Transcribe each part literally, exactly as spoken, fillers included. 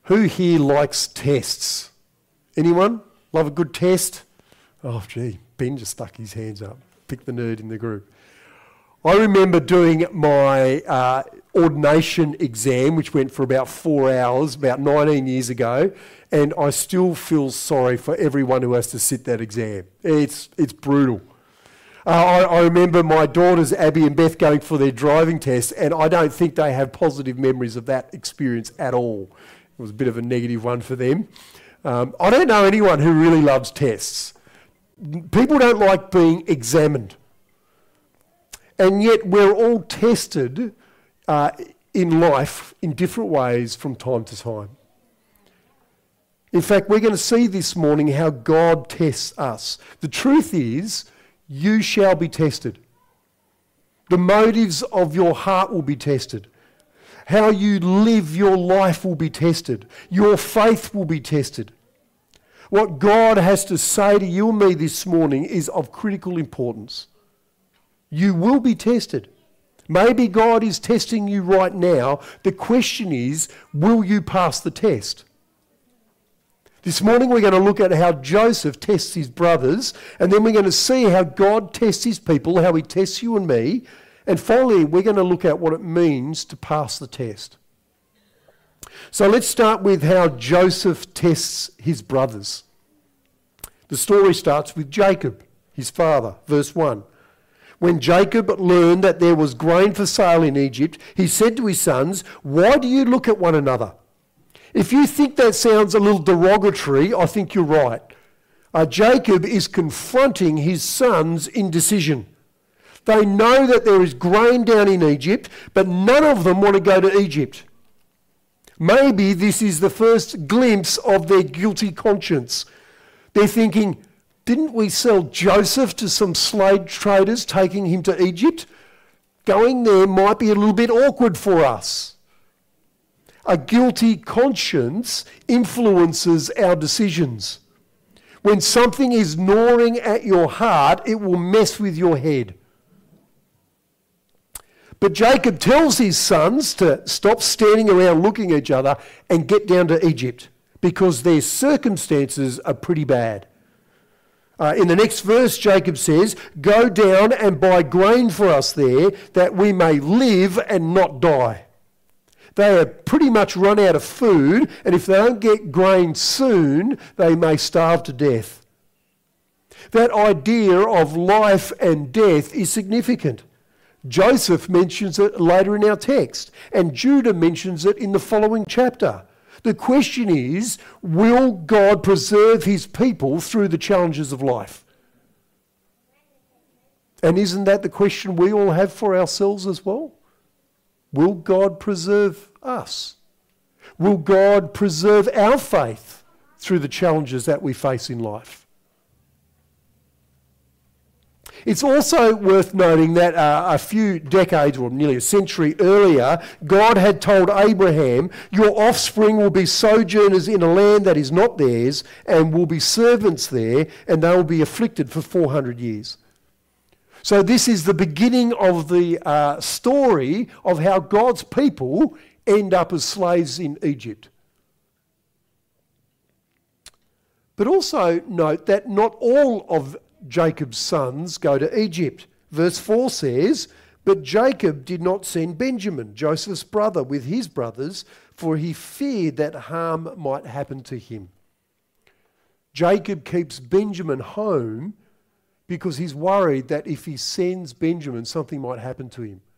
Who here likes tests? Anyone? Love a good test? Oh, gee, Ben just stuck his hands up. Pick the nerd in the group. I remember doing my uh, ordination exam, which went for about four hours, about nineteen years ago, and I still feel sorry for everyone who has to sit that exam. It's, it's brutal. Uh, I, I remember my daughters, Abby and Beth, going for their driving test, and I don't think they have positive memories of that experience at all. It was a bit of a negative one for them. Um, I don't know anyone who really loves tests. People don't like being examined. And yet we're all tested uh, in life in different ways from time to time. In fact, we're going to see this morning how God tests us. The truth is, you shall be tested. The motives of your heart will be tested. How you live your life will be tested. Your faith will be tested. What God has to say to you and me this morning is of critical importance. You will be tested. Maybe God is testing you right now. The question is, will you pass the test? This morning we're going to look at how Joseph tests his brothers, and then we're going to see how God tests his people, how he tests you and me, and finally we're going to look at what it means to pass the test. So let's start with how Joseph tests his brothers. The story starts with Jacob, his father, verse one. When Jacob learned that there was grain for sale in Egypt, he said to his sons, "Why do you look at one another? If you think that sounds a little derogatory, I think you're right." Uh, Jacob is confronting his sons' indecision. They know that there is grain down in Egypt, but none of them want to go to Egypt. Maybe this is the first glimpse of their guilty conscience. They're thinking, didn't we sell Joseph to some slave traders taking him to Egypt? Going there might be a little bit awkward for us. A guilty conscience influences our decisions. When something is gnawing at your heart, it will mess with your head. But Jacob tells his sons to stop standing around looking at each other and get down to Egypt because their circumstances are pretty bad. Uh, in the next verse, Jacob says, "Go down and buy grain for us there that we may live and not die." They have pretty much run out of food, and if they don't get grain soon, they may starve to death. That idea of life and death is significant. Joseph mentions it later in our text, and Judah mentions it in the following chapter. The question is, will God preserve his people through the challenges of life? And isn't that the question we all have for ourselves as well? Will God preserve us? Will God preserve our faith through the challenges that we face in life? It's also worth noting that uh, a few decades, or nearly a century earlier, God had told Abraham, "Your offspring will be sojourners in a land that is not theirs, and will be servants there, and they will be afflicted for four hundred years. So this is the beginning of the uh, story of how God's people end up as slaves in Egypt. But also note that not all of Jacob's sons go to Egypt. Verse four says, "But Jacob did not send Benjamin, Joseph's brother, with his brothers, for he feared that harm might happen to him." Jacob keeps Benjamin home because he's worried that if he sends Benjamin, something might happen to him.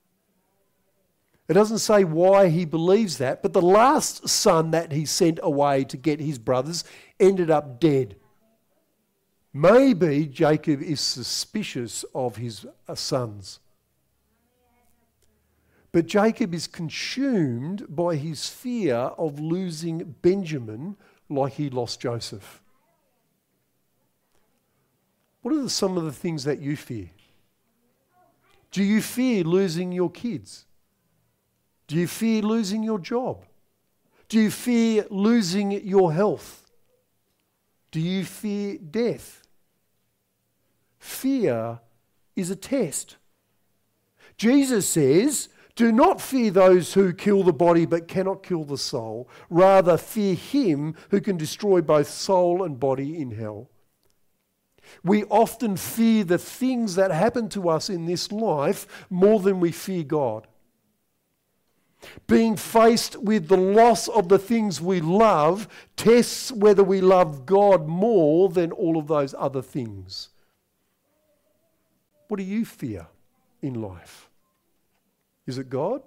It doesn't say why he believes that, but the last son that he sent away to get his brothers ended up dead. Maybe Jacob is suspicious of his sons. But Jacob is consumed by his fear of losing Benjamin like he lost Joseph. What are some of the things that you fear? Do you fear losing your kids? Do you fear losing your job? Do you fear losing your health? Do you fear death? Fear is a test. Jesus says, Do not fear those who kill the body but cannot kill the soul. Rather, fear him who can destroy both soul and body in hell. We often fear the things that happen to us in this life more than we fear God. Being faced with the loss of the things we love tests whether we love God more than all of those other things. What do you fear in life? Is it God?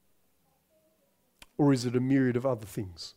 Or is it a myriad of other things?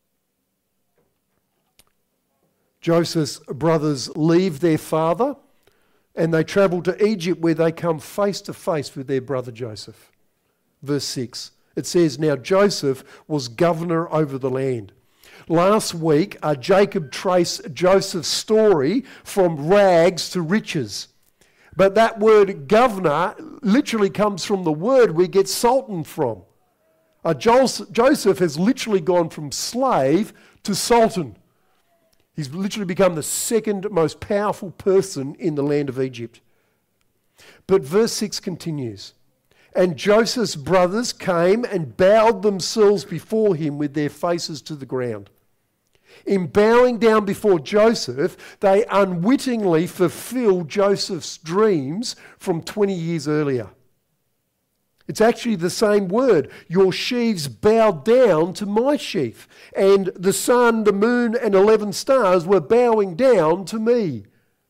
Joseph's brothers leave their father and they travel to Egypt, where they come face to face with their brother Joseph. Verse six, it says, "Now Joseph was governor over the land." Last week, uh, Jacob traced Joseph's story from rags to riches. But that word governor literally comes from the word we get sultan from. Uh, Joseph has literally gone from slave to sultan. He's literally become the second most powerful person in the land of Egypt. But verse six continues, "And Joseph's brothers came and bowed themselves before him with their faces to the ground." In bowing down before Joseph, they unwittingly fulfilled Joseph's dreams from twenty years earlier. It's actually the same word. Your sheaves bowed down to my sheaf, and the sun, the moon, and eleven stars were bowing down to me.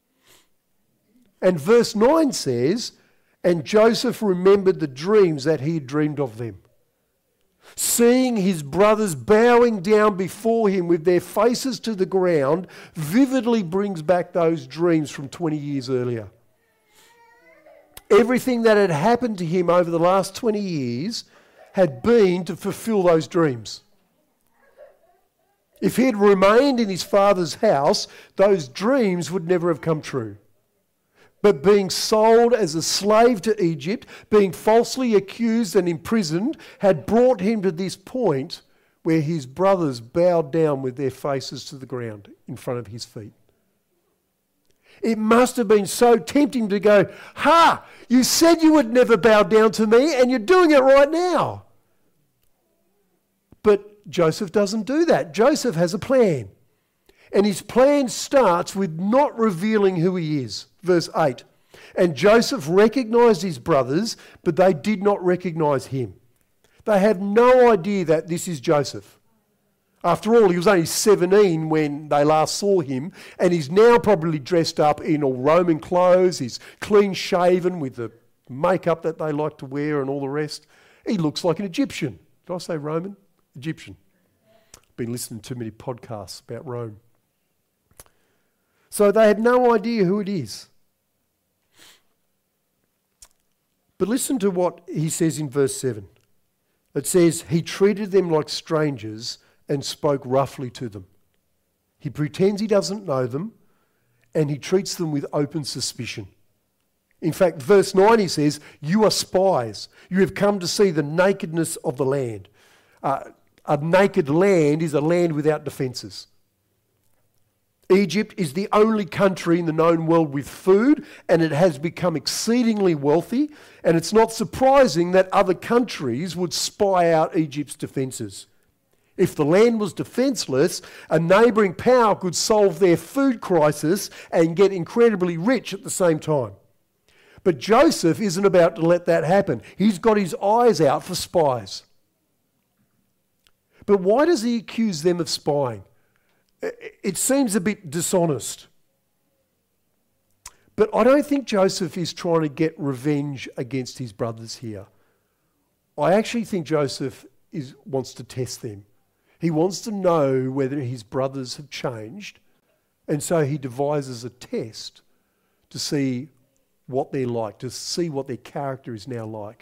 And verse nine says, "And Joseph remembered the dreams that he had dreamed of them." Seeing his brothers bowing down before him with their faces to the ground vividly brings back those dreams from twenty years earlier. Everything that had happened to him over the last twenty years had been to fulfill those dreams. If he had remained in his father's house, those dreams would never have come true. But being sold as a slave to Egypt, being falsely accused and imprisoned, had brought him to this point where his brothers bowed down with their faces to the ground in front of his feet. It must have been so tempting to go, "Ha! You said you would never bow down to me, and you're doing it right now." But Joseph doesn't do that. Joseph has a plan. And his plan starts with not revealing who he is. Verse eight, "And Joseph recognized his brothers, but they did not recognize him." They have no idea that this is Joseph. After all, he was only seventeen when they last saw him, and he's now probably dressed up in all Roman clothes. He's clean shaven with the makeup that they like to wear and all the rest. He looks like an Egyptian. Did I say Roman? Egyptian. I've been listening to too many podcasts about Rome. So they had no idea who it is. But listen to what he says in verse seven. It says, "He treated them like strangers and spoke roughly to them." He pretends he doesn't know them, and he treats them with open suspicion. In fact, verse nine he says, "You are spies. You have come to see the nakedness of the land." Uh, a naked land is a land without defences. Egypt is the only country in the known world with food, and it has become exceedingly wealthy, and it's not surprising that other countries would spy out Egypt's defences. If the land was defenceless, a neighbouring power could solve their food crisis and get incredibly rich at the same time. But Joseph isn't about to let that happen. He's got his eyes out for spies. But why does he accuse them of spying? It seems a bit dishonest. But I don't think Joseph is trying to get revenge against his brothers here. I actually think Joseph is, wants to test them. He wants to know whether his brothers have changed, and so he devises a test to see what they're like, to see what their character is now like.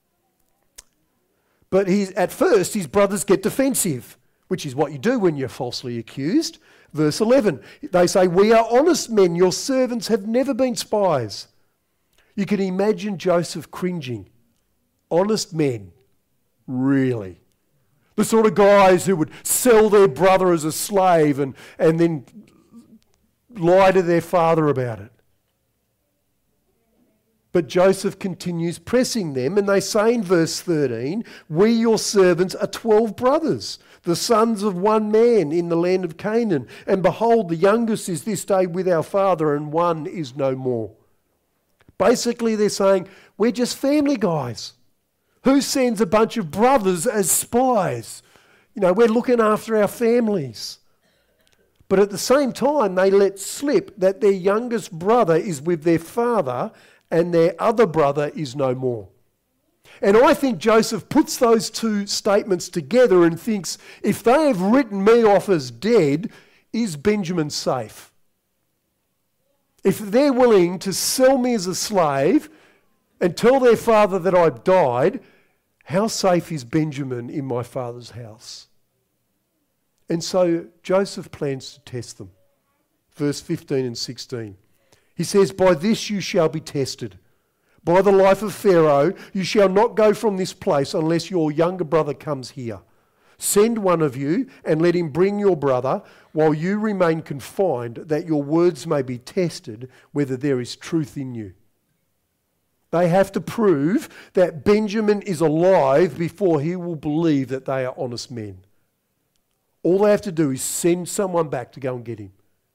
But he's, at first, his brothers get defensive, which is what you do when you're falsely accused. Verse eleven, they say, "We are honest men. Your servants have never been spies." You can imagine Joseph cringing. Honest men, really? The sort of guys who would sell their brother as a slave and, and then lie to their father about it. But Joseph continues pressing them, and they say in verse thirteen, "We, your servants, are twelve brothers, the sons of one man in the land of Canaan. And behold, the youngest is this day with our father, and one is no more." Basically, they're saying, we're just family guys. Who sends a bunch of brothers as spies? You know, we're looking after our families. But at the same time, they let slip that their youngest brother is with their father and their other brother is no more. And I think Joseph puts those two statements together and thinks, if they have written me off as dead, is Benjamin safe? If they're willing to sell me as a slave and tell their father that I've died, how safe is Benjamin in my father's house? And so Joseph plans to test them. Verse fifteen and sixteen. He says, "By this you shall be tested. By the life of Pharaoh, you shall not go from this place unless your younger brother comes here. Send one of you and let him bring your brother while you remain confined, that your words may be tested whether there is truth in you." They have to prove that Benjamin is alive before he will believe that they are honest men. All they have to do is send someone back to go and get him.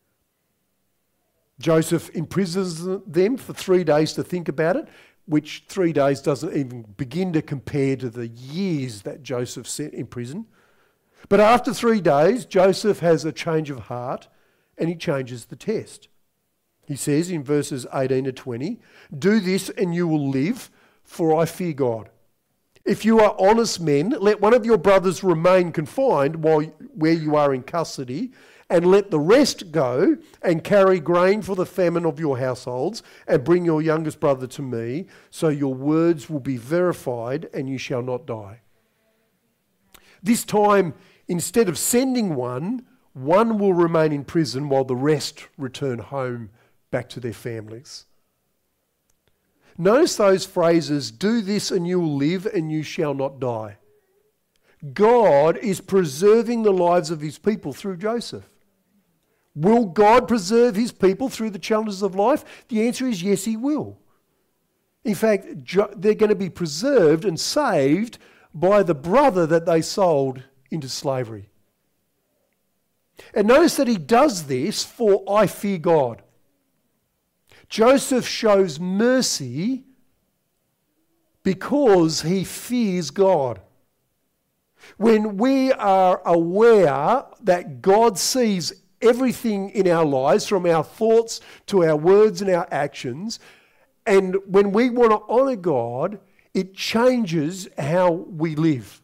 Joseph imprisons them for three days to think about it, which three days doesn't even begin to compare to the years that Joseph sat in prison. But after three days, Joseph has a change of heart and he changes the test. He says in verses eighteen to twenty, "Do this and you will live, for I fear God. If you are honest men, let one of your brothers remain confined while where you are in custody, and let the rest go and carry grain for the famine of your households, and bring your youngest brother to me, so your words will be verified and you shall not die." This time, instead of sending one, one will remain in prison while the rest return home back to their families. Notice those phrases, "Do this and you will live and you shall not die." God is preserving the lives of his people through Joseph. Will God preserve his people through the challenges of life? The answer is yes, he will. In fact, they're going to be preserved and saved by the brother that they sold into slavery. And notice that he does this for "I fear God." Joseph shows mercy because he fears God. When we are aware that God sees everything in our lives, from our thoughts to our words and our actions, and when we want to honour God, it changes how we live.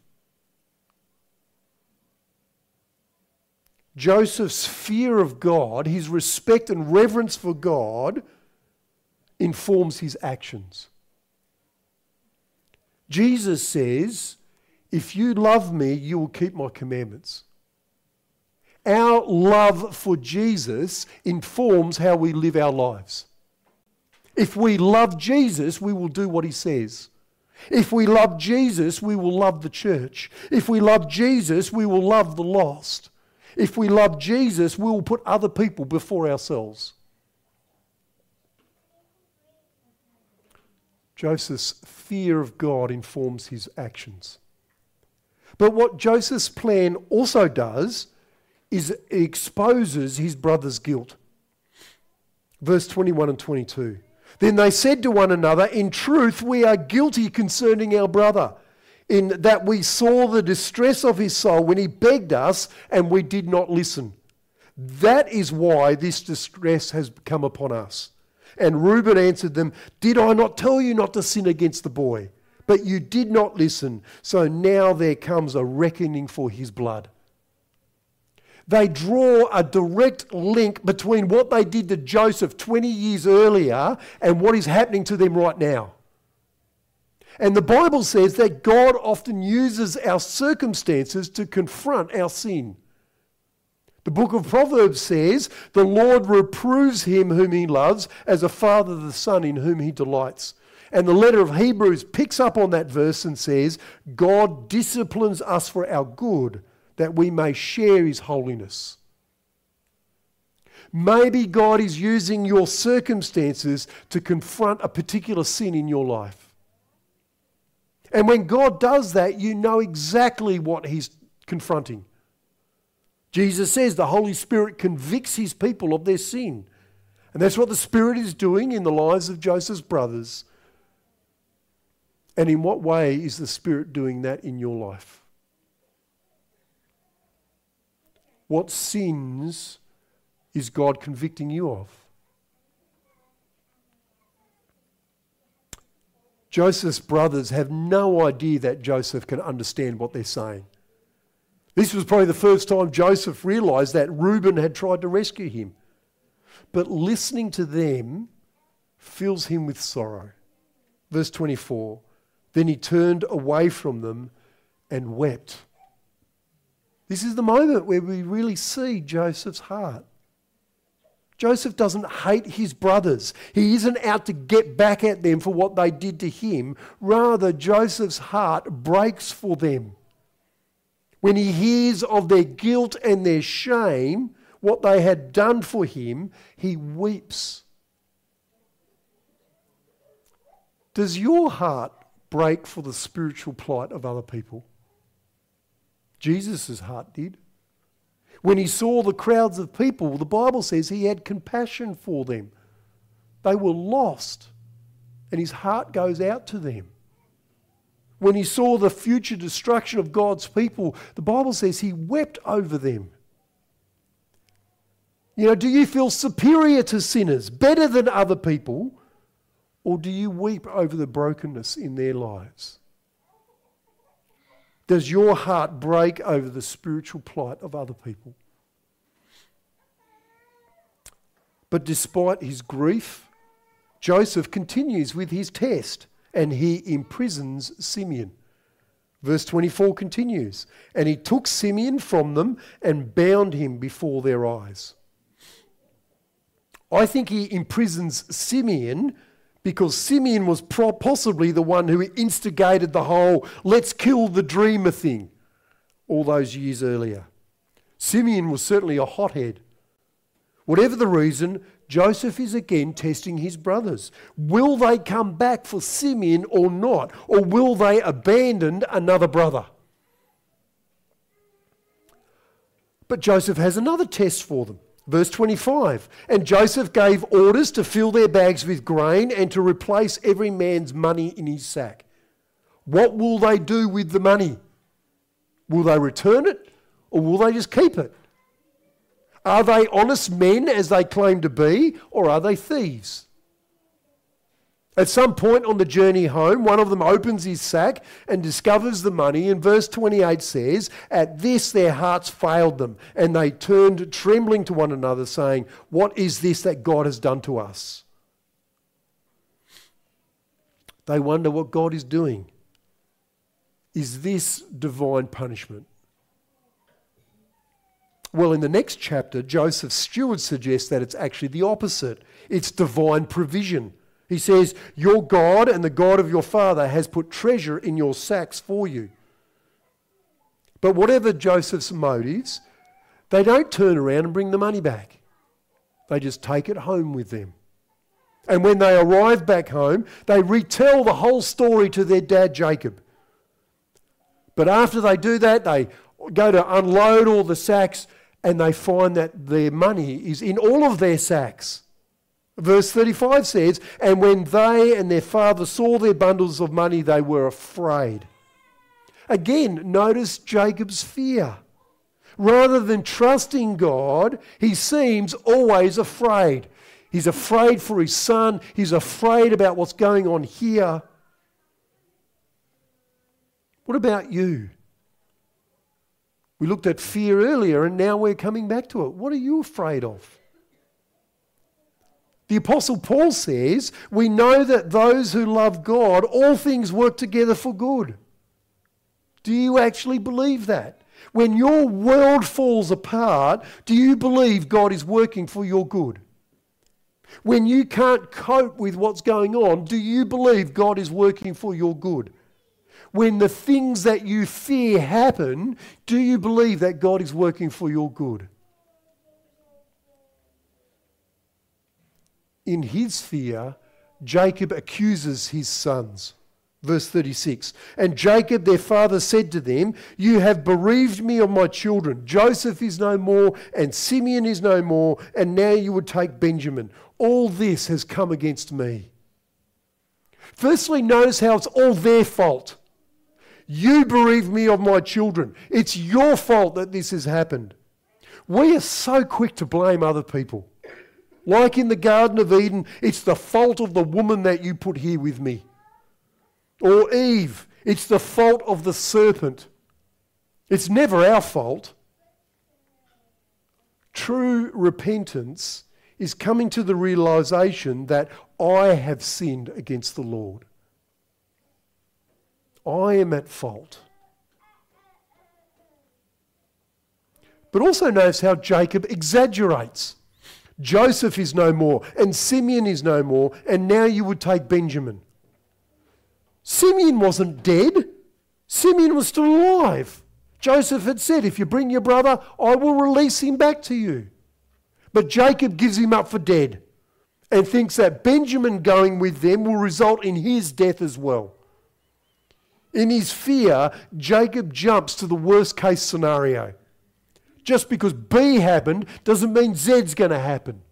Joseph's fear of God, his respect and reverence for God, informs his actions. Jesus says, "If you love me, you will keep my commandments." Our love for Jesus informs how we live our lives. If we love Jesus, we will do what he says. If we love Jesus, we will love the church. If we love Jesus, we will love the lost. If we love Jesus, we will put other people before ourselves. Joseph's fear of God informs his actions. But what Joseph's plan also does is it exposes his brother's guilt. Verse twenty-one and twenty-two. "Then they said to one another, 'In truth, we are guilty concerning our brother, in that we saw the distress of his soul when he begged us, and we did not listen. That is why this distress has come upon us.' And Reuben answered them, 'Did I not tell you not to sin against the boy? But you did not listen, so now there comes a reckoning for his blood.'" They draw a direct link between what they did to Joseph twenty years earlier and what is happening to them right now. And the Bible says that God often uses our circumstances to confront our sin. The book of Proverbs says, "The Lord reproves him whom he loves, as a father the son in whom he delights." And the letter of Hebrews picks up on that verse and says, "God disciplines us for our good, that we may share his holiness." Maybe God is using your circumstances to confront a particular sin in your life. And when God does that, you know exactly what he's confronting. Jesus says the Holy Spirit convicts his people of their sin. And that's what the Spirit is doing in the lives of Joseph's brothers. And in what way is the Spirit doing that in your life? What sins is God convicting you of? Joseph's brothers have no idea that Joseph can understand what they're saying. This was probably the first time Joseph realised that Reuben had tried to rescue him. But listening to them fills him with sorrow. Verse twenty-four, then he turned away from them and wept. This is the moment where we really see Joseph's heart. Joseph doesn't hate his brothers. He isn't out to get back at them for what they did to him. Rather, Joseph's heart breaks for them. When he hears of their guilt and their shame, what they had done for him, he weeps. Does your heart break for the spiritual plight of other people? Jesus' heart did. When he saw the crowds of people, the Bible says he had compassion for them. They were lost, and his heart goes out to them. When he saw the future destruction of God's people, the Bible says he wept over them. You know, do you feel superior to sinners, better than other people, or do you weep over the brokenness in their lives? Does your heart break over the spiritual plight of other people? But despite his grief, Joseph continues with his test and he imprisons Simeon. Verse twenty-four continues, and he took Simeon from them and bound him before their eyes. I think he imprisons Simeon because Simeon was pro- possibly the one who instigated the whole let's kill the dreamer thing all those years earlier. Simeon was certainly a hothead. Whatever the reason, Joseph is again testing his brothers. Will they come back for Simeon or not? Or will they abandon another brother? But Joseph has another test for them. Verse twenty-five, and Joseph gave orders to fill their bags with grain and to replace every man's money in his sack. What will they do with the money? Will they return it or will they just keep it? Are they honest men as they claim to be, or are they thieves? At some point on the journey home, one of them opens his sack and discovers the money, and verse twenty-eight says, at this their hearts failed them, and they turned trembling to one another, saying, what is this that God has done to us? They wonder what God is doing. Is this divine punishment? Well, in the next chapter, Joseph's steward suggests that it's actually the opposite. It's divine provision. He says, your God and the God of your father has put treasure in your sacks for you. But whatever Joseph's motives, they don't turn around and bring the money back. They just take it home with them. And when they arrive back home, they retell the whole story to their dad, Jacob. But after they do that, they go to unload all the sacks and they find that their money is in all of their sacks. Verse thirty-five says, and when they and their father saw their bundles of money, they were afraid. Again, notice Jacob's fear. Rather than trusting God, he seems always afraid. He's afraid for his son. He's afraid about what's going on here. What about you? We looked at fear earlier and now we're coming back to it. What are you afraid of? The Apostle Paul says, we know that those who love God, all things work together for good. Do you actually believe that? When your world falls apart, do you believe God is working for your good? When you can't cope with what's going on, do you believe God is working for your good? When the things that you fear happen, do you believe that God is working for your good? in his fear, Jacob accuses his sons. Verse thirty-six, and Jacob their father said to them, you have bereaved me of my children. Joseph is no more, and Simeon is no more, and now you would take Benjamin. All this has come against me. Firstly, notice how it's all their fault. You bereaved me of my children. It's your fault that this has happened. We are so quick to blame other people. Like in the Garden of Eden, it's the fault of the woman that you put here with me. Or Eve, it's the fault of the serpent. It's never our fault. True repentance is coming to the realization that I have sinned against the Lord. I am at fault. But also notice how Jacob exaggerates. Joseph is no more, and Simeon is no more, and now you would take Benjamin. Simeon wasn't dead. Simeon was still alive. Joseph had said, if you bring your brother, I will release him back to you. But Jacob gives him up for dead and thinks that Benjamin going with them will result in his death as well. In his fear, Jacob jumps to the worst case scenario. Just because B happened doesn't mean Z's going to happen.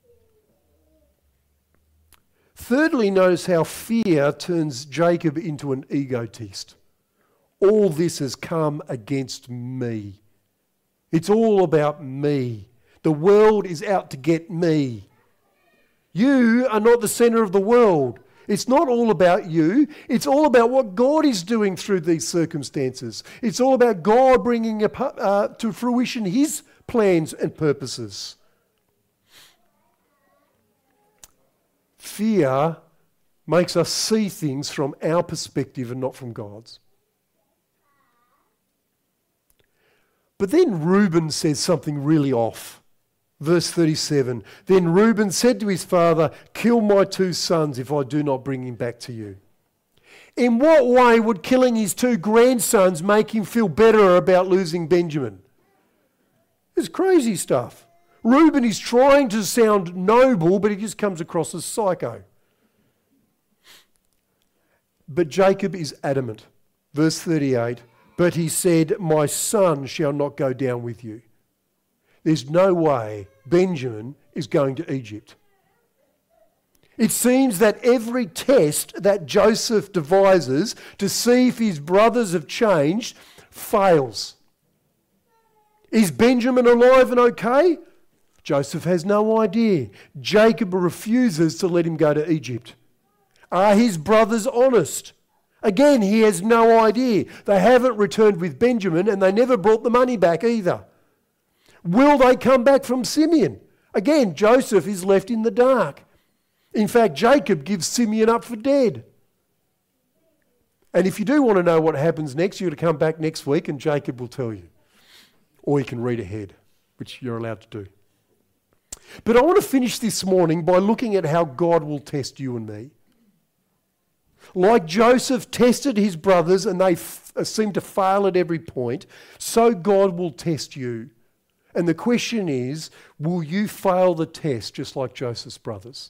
Thirdly, notice how fear turns Jacob into an egotist. All this has come against me. It's all about me. The world is out to get me. You are not the centre of the world. It's not all about you. It's all about what God is doing through these circumstances. It's all about God bringing uh, to fruition his plans and purposes. Fear makes us see things from our perspective and not from God's. But then Reuben says something really off. Verse thirty-seven, then Reuben said to his father, kill my two sons if I do not bring him back to you. In what way would killing his two grandsons make him feel better about losing Benjamin? It's crazy stuff. Reuben is trying to sound noble, but he just comes across as psycho. But Jacob is adamant. Verse thirty-eight, but he said, my son shall not go down with you. There's no way Benjamin is going to Egypt. It seems that every test that Joseph devises to see if his brothers have changed fails. Is Benjamin alive and okay? Joseph has no idea. Jacob refuses to let him go to Egypt. Are his brothers honest? Again, he has no idea. They haven't returned with Benjamin and they never brought the money back either. Will they come back from Simeon? Again, Joseph is left in the dark. In fact, Jacob gives Simeon up for dead. And if you do want to know what happens next, you're going to come back next week and Jacob will tell you. Or you can read ahead, which you're allowed to do. But I want to finish this morning by looking at how God will test you and me. Like Joseph tested his brothers and they f- seemed to fail at every point, so God will test you. And the question is, will you fail the test just like Joseph's brothers?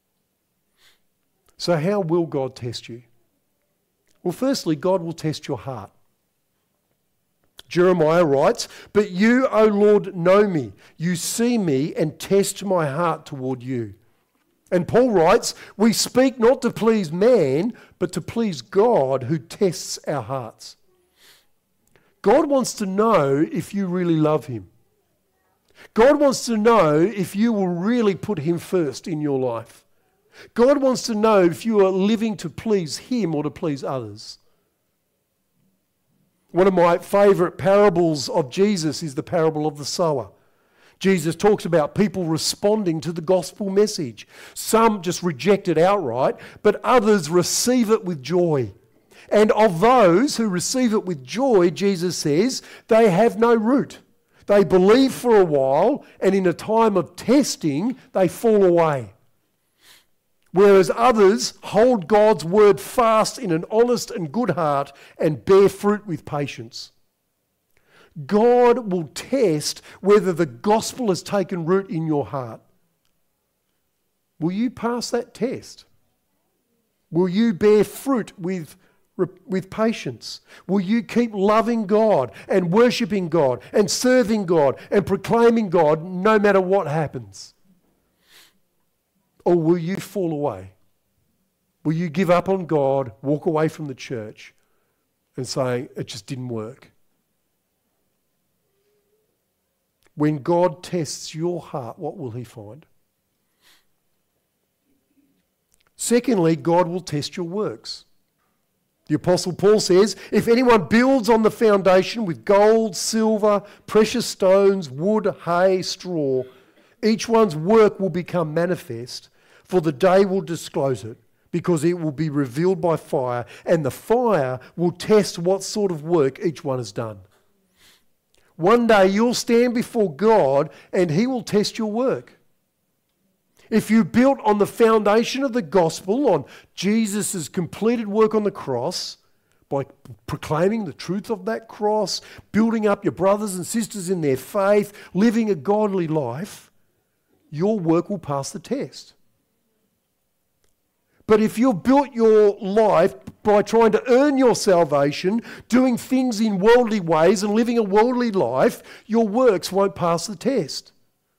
So how will God test you? Well, firstly, God will test your heart. Jeremiah writes, but you, O Lord, know me. You see me and test my heart toward you. And Paul writes, we speak not to please man, but to please God who tests our hearts. God wants to know if you really love him. God wants to know if you will really put him first in your life. God wants to know if you are living to please him or to please others. One of my favourite parables of Jesus is the parable of the sower. Jesus talks about people responding to the gospel message. Some just reject it outright, but others receive it with joy. And of those who receive it with joy, Jesus says, they have no root. They believe for a while, and in a time of testing, they fall away. Whereas others hold God's word fast in an honest and good heart and bear fruit with patience. God will test whether the gospel has taken root in your heart. Will you pass that test? Will you bear fruit with, with patience? Will you keep loving God and worshipping God and serving God and proclaiming God no matter what happens? Or will you fall away? Will you give up on God, walk away from the church and say, it just didn't work? When God tests your heart, what will he find? Secondly, God will test your works. The Apostle Paul says, if anyone builds on the foundation with gold, silver, precious stones, wood, hay, straw, each one's work will become manifest, for the day will disclose it, because it will be revealed by fire, and the fire will test what sort of work each one has done. One day you'll stand before God and he will test your work. If you built on the foundation of the gospel, on Jesus' completed work on the cross, by proclaiming the truth of that cross, building up your brothers and sisters in their faith, living a godly life, your work will pass the test. But if you've built your life by trying to earn your salvation, doing things in worldly ways and living a worldly life, your works won't pass the test.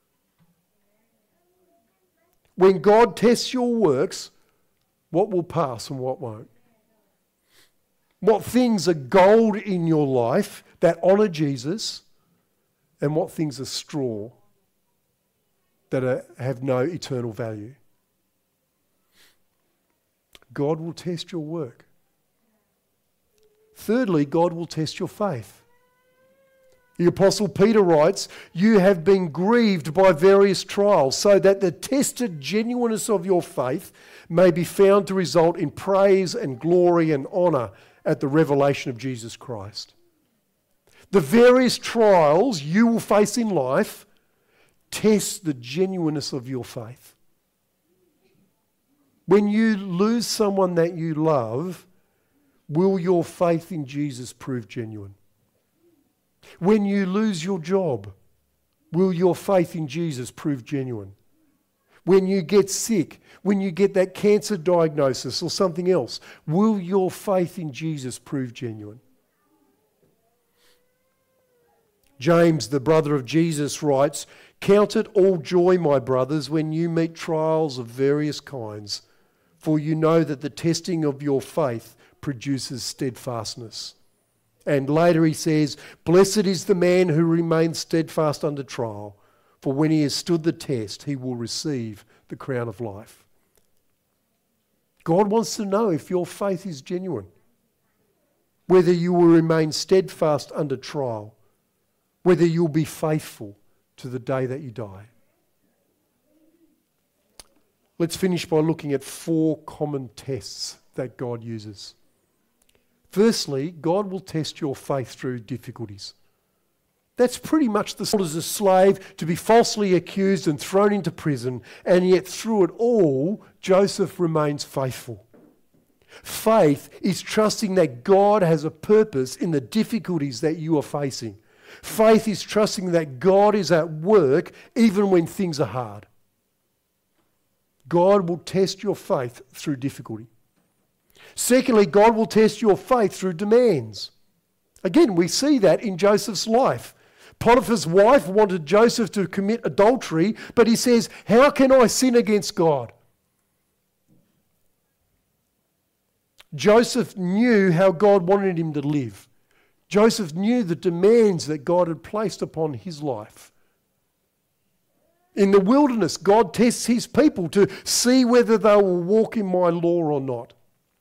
When God tests your works, what will pass and what won't? What things are gold in your life that honour Jesus, and what things are straw that are, have no eternal value? God will test your work. Thirdly, God will test your faith. The Apostle Peter writes, you have been grieved by various trials, so that the tested genuineness of your faith may be found to result in praise and glory and honour at the revelation of Jesus Christ. The various trials you will face in life test the genuineness of your faith. When you lose someone that you love, will your faith in Jesus prove genuine? When you lose your job, will your faith in Jesus prove genuine? When you get sick, when you get that cancer diagnosis or something else, will your faith in Jesus prove genuine? James, the brother of Jesus, writes, count it all joy, my brothers, when you meet trials of various kinds, for you know that the testing of your faith produces steadfastness. And later he says, blessed is the man who remains steadfast under trial, for when he has stood the test, he will receive the crown of life. God wants to know if your faith is genuine, whether you will remain steadfast under trial, whether you'll be faithful to the day that you die. Let's finish by looking at four common tests that God uses. Firstly, God will test your faith through difficulties. That's pretty much the same as a slave to be falsely accused and thrown into prison, and yet through it all, Joseph remains faithful. Faith is trusting that God has a purpose in the difficulties that you are facing. Faith is trusting that God is at work even when things are hard. God will test your faith through difficulty. Secondly, God will test your faith through demands. Again, we see that in Joseph's life. Potiphar's wife wanted Joseph to commit adultery, but he says, how can I sin against God? Joseph knew how God wanted him to live. Joseph knew the demands that God had placed upon his life. In the wilderness, God tests his people to see whether they will walk in my law or not.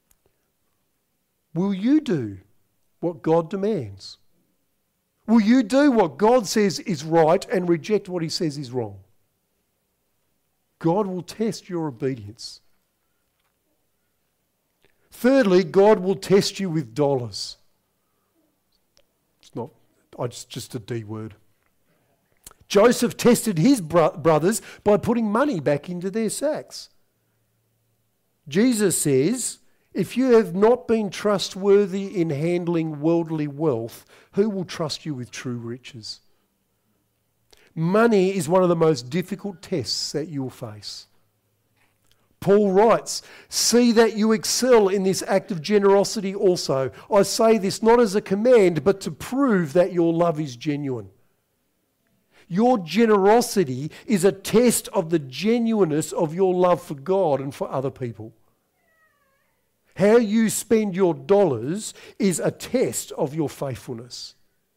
Will you do what God demands? Will you do what God says is right and reject what he says is wrong? God will test your obedience. Thirdly, God will test you with dollars. It's not, it's just a D word. Joseph tested his bro- brothers by putting money back into their sacks. Jesus says, if you have not been trustworthy in handling worldly wealth, who will trust you with true riches? Money is one of the most difficult tests that you'll face. Paul writes, see that you excel in this act of generosity also. I say this not as a command, but to prove that your love is genuine. Your generosity is a test of the genuineness of your love for God and for other people. How you spend your dollars is a test of your faithfulness.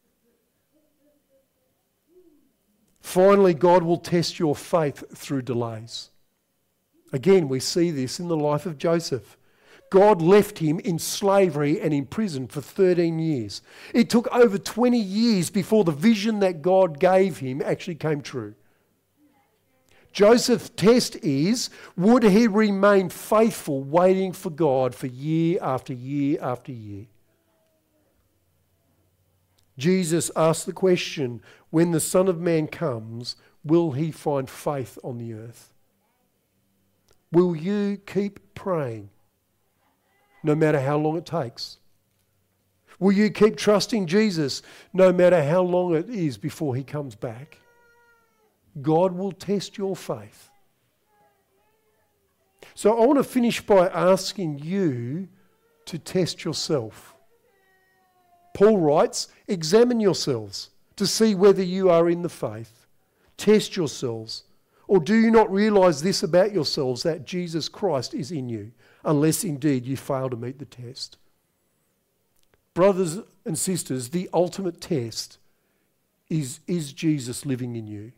Finally, God will test your faith through delays. Again, we see this in the life of Joseph. God left him in slavery and in prison for thirteen years. It took over twenty years before the vision that God gave him actually came true. Joseph's test is, would he remain faithful waiting for God for year after year after year? Jesus asked the question, when the Son of Man comes, will he find faith on the earth? Will you keep praying, no matter how long it takes? Will you keep trusting Jesus, no matter how long it is before he comes back? God will test your faith. So I want to finish by asking you to test yourself. Paul writes, examine yourselves to see whether you are in the faith. Test yourselves. Or do you not realise this about yourselves, that Jesus Christ is in you, unless indeed you fail to meet the test? Brothers and sisters, the ultimate test is, is Jesus living in you?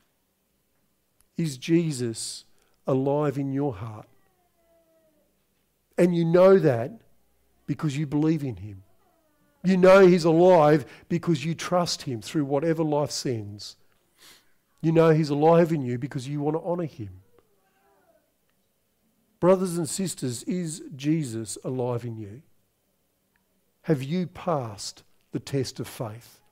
Is Jesus alive in your heart? And you know that because you believe in him. You know he's alive because you trust him through whatever life sends. You know he's alive in you because you want to honour him. Brothers and sisters, is Jesus alive in you? Have you passed the test of faith?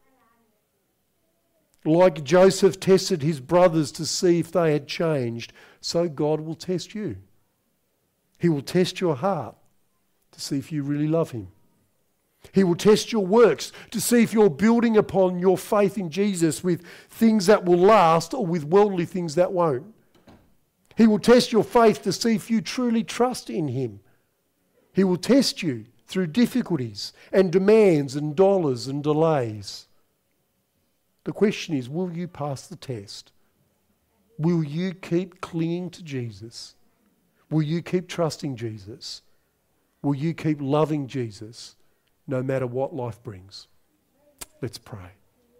Like Joseph tested his brothers to see if they had changed, so God will test you. He will test your heart to see if you really love him. He will test your works to see if you're building upon your faith in Jesus with things that will last or with worldly things that won't. He will test your faith to see if you truly trust in him. He will test you through difficulties and demands and dollars and delays. The question is, will you pass the test? Will you keep clinging to Jesus? Will you keep trusting Jesus? Will you keep loving Jesus? No matter what life brings. Let's pray.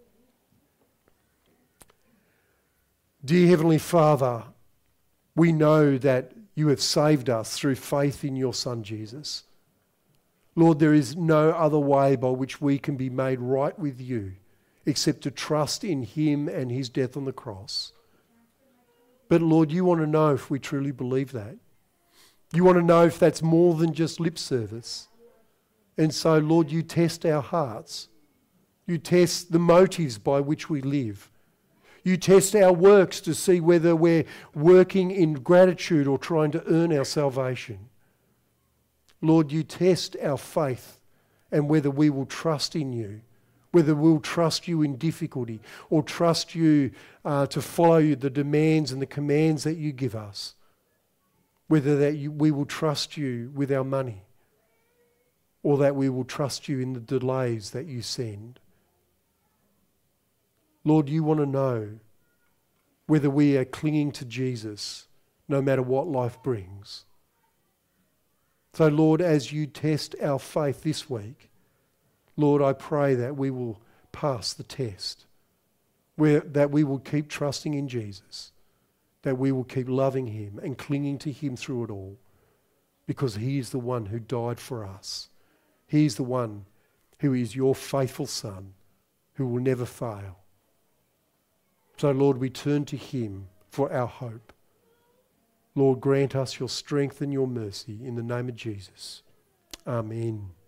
Dear Heavenly Father, we know that you have saved us through faith in your Son Jesus. Lord, there is no other way by which we can be made right with you except to trust in him and his death on the cross. But Lord, you want to know if we truly believe that. You want to know if that's more than just lip service. And so, Lord, you test our hearts. You test the motives by which we live. You test our works to see whether we're working in gratitude or trying to earn our salvation. Lord, you test our faith and whether we will trust in you, whether we'll trust you in difficulty or trust you uh, to follow you, the demands and the commands that you give us, whether that you, we will trust you with our money, or that we will trust you in the delays that you send. Lord, you want to know whether we are clinging to Jesus no matter what life brings. So, Lord, as you test our faith this week, Lord, I pray that we will pass the test, where, that we will keep trusting in Jesus, that we will keep loving him and clinging to him through it all, because he is the one who died for us. He's the one who is your faithful Son, who will never fail. So, Lord, we turn to him for our hope. Lord, grant us your strength and your mercy in the name of Jesus. Amen.